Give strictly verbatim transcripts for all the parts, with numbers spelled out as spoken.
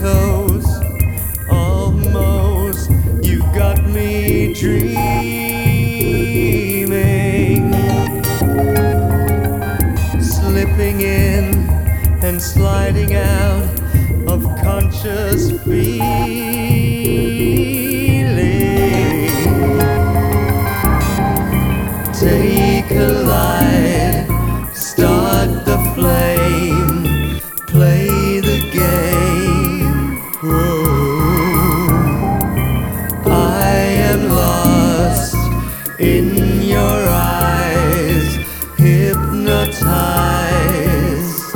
comatose, almost. You got me dreaming, slipping in and sliding out of conscious feeling. Take a light, start the flame, play the game. Whoa. I am lost in your eyes, hypnotized.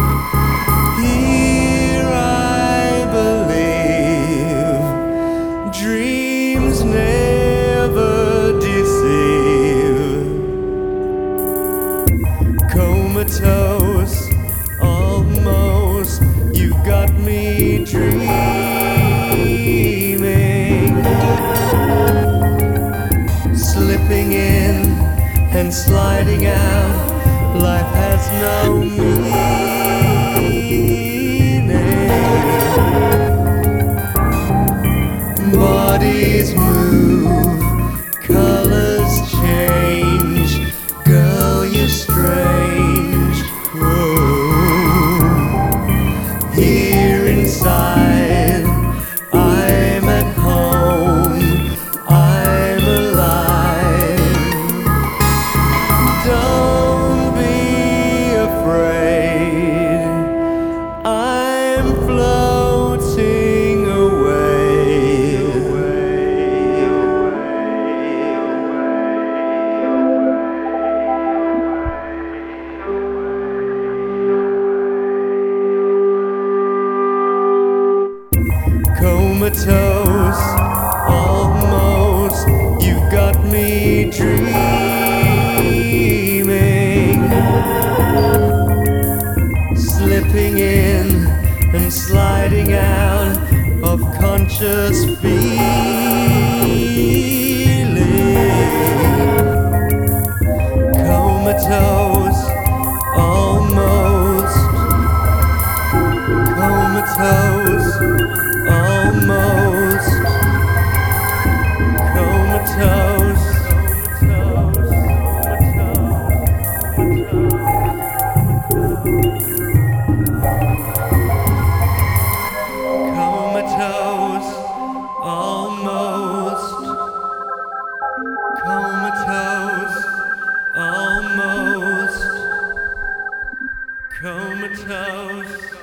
Here I believe dreams never deceive. Comatose, almost. You got me dreaming, slipping in and sliding out. Life has no meaning. Bodies move, colors change. Girl, you're strange. Whoa. Here inside, I'm at home, I'm alive. Don't be afraid, I'm floating away. Comatose, almost. You got me dreaming, slipping in and sliding out of conscious feeling. Comatose, almost. Comatose, almost. Comatose, comatose, almost. Comatose, almost. Comatose.